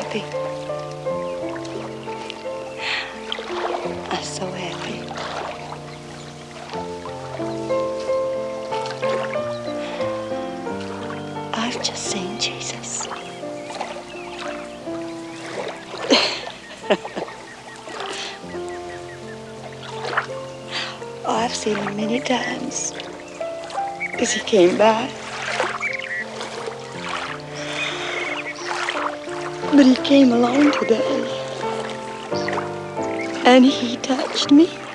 happy. I'm so happy. I've just seen Jesus. Oh, I've seen him many times as he came by. But he came along today, and he touched me.